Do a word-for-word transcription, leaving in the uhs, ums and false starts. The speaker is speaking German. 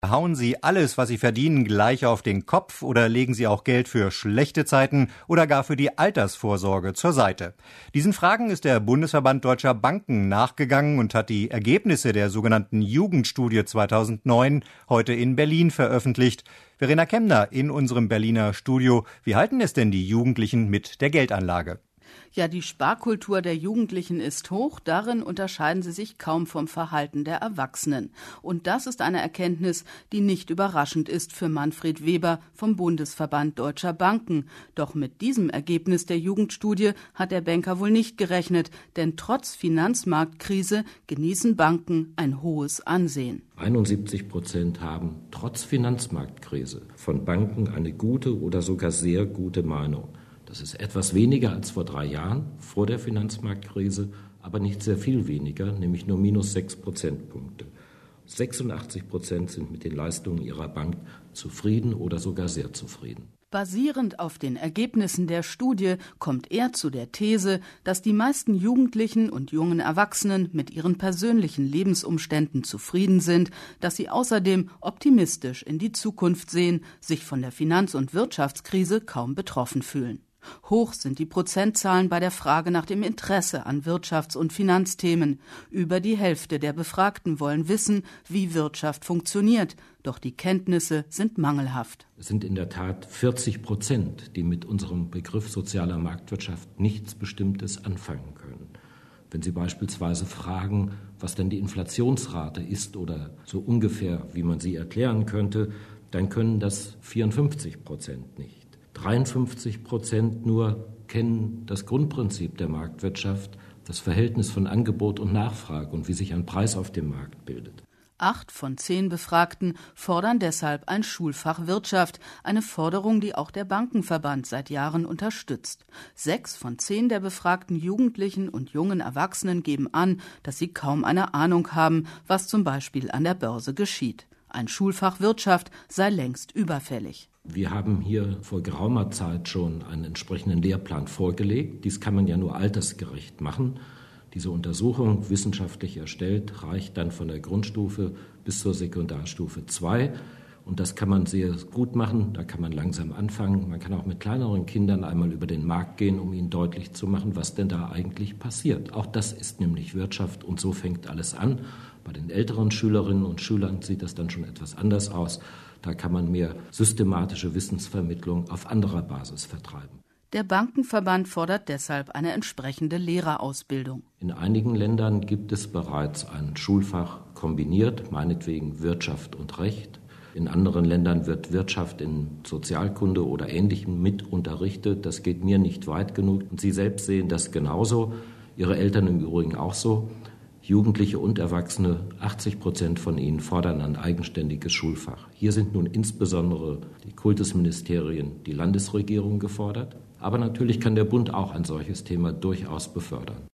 Hauen Sie alles, was Sie verdienen, gleich auf den Kopf oder legen Sie auch Geld für schlechte Zeiten oder gar für die Altersvorsorge zur Seite? Diesen Fragen ist der Bundesverband Deutscher Banken nachgegangen und hat die Ergebnisse der sogenannten Jugendstudie zweitausendneun heute in Berlin veröffentlicht. Verena Kemner in unserem Berliner Studio. Wie halten es denn die Jugendlichen mit der Geldanlage? Ja, die Sparkultur der Jugendlichen ist hoch. Darin unterscheiden sie sich kaum vom Verhalten der Erwachsenen. Und das ist eine Erkenntnis, die nicht überraschend ist für Manfred Weber vom Bundesverband Deutscher Banken. Doch mit diesem Ergebnis der Jugendstudie hat der Banker wohl nicht gerechnet. Denn trotz Finanzmarktkrise genießen Banken ein hohes Ansehen. einundsiebzig Prozent haben trotz Finanzmarktkrise von Banken eine gute oder sogar sehr gute Meinung. Das ist etwas weniger als vor drei Jahren, vor der Finanzmarktkrise, aber nicht sehr viel weniger, nämlich nur minus sechs Prozentpunkte. sechsundachtzig Prozent sind mit den Leistungen ihrer Bank zufrieden oder sogar sehr zufrieden. Basierend auf den Ergebnissen der Studie kommt er zu der These, dass die meisten Jugendlichen und jungen Erwachsenen mit ihren persönlichen Lebensumständen zufrieden sind, dass sie außerdem optimistisch in die Zukunft sehen, sich von der Finanz- und Wirtschaftskrise kaum betroffen fühlen. Hoch sind die Prozentzahlen bei der Frage nach dem Interesse an Wirtschafts- und Finanzthemen. Über die Hälfte der Befragten wollen wissen, wie Wirtschaft funktioniert. Doch die Kenntnisse sind mangelhaft. Es sind in der Tat vierzig Prozent, die mit unserem Begriff sozialer Marktwirtschaft nichts Bestimmtes anfangen können. Wenn Sie beispielsweise fragen, was denn die Inflationsrate ist oder so ungefähr, wie man sie erklären könnte, dann können das vierundfünfzig Prozent nicht. dreiundfünfzig Prozent nur kennen das Grundprinzip der Marktwirtschaft, das Verhältnis von Angebot und Nachfrage und wie sich ein Preis auf dem Markt bildet. Acht von zehn Befragten fordern deshalb ein Schulfach Wirtschaft, eine Forderung, die auch der Bankenverband seit Jahren unterstützt. Sechs von zehn der befragten Jugendlichen und jungen Erwachsenen geben an, dass sie kaum eine Ahnung haben, was zum Beispiel an der Börse geschieht. Ein Schulfach Wirtschaft sei längst überfällig. Wir haben hier vor geraumer Zeit schon einen entsprechenden Lehrplan vorgelegt. Dies kann man ja nur altersgerecht machen. Diese Untersuchung, wissenschaftlich erstellt, reicht dann von der Grundstufe bis zur Sekundarstufe zwei. Und das kann man sehr gut machen, da kann man langsam anfangen. Man kann auch mit kleineren Kindern einmal über den Markt gehen, um ihnen deutlich zu machen, was denn da eigentlich passiert. Auch das ist nämlich Wirtschaft und so fängt alles an. Bei den älteren Schülerinnen und Schülern sieht das dann schon etwas anders aus. Da kann man mehr systematische Wissensvermittlung auf anderer Basis vertreiben. Der Bankenverband fordert deshalb eine entsprechende Lehrerausbildung. In einigen Ländern gibt es bereits ein Schulfach kombiniert, meinetwegen Wirtschaft und Recht. In anderen Ländern wird Wirtschaft in Sozialkunde oder Ähnlichem mit unterrichtet. Das geht mir nicht weit genug. Und Sie selbst sehen das genauso, Ihre Eltern im Übrigen auch so. Jugendliche und Erwachsene, achtzig Prozent von ihnen fordern ein eigenständiges Schulfach. Hier sind nun insbesondere die Kultusministerien, die Landesregierung gefordert. Aber natürlich kann der Bund auch ein solches Thema durchaus befördern.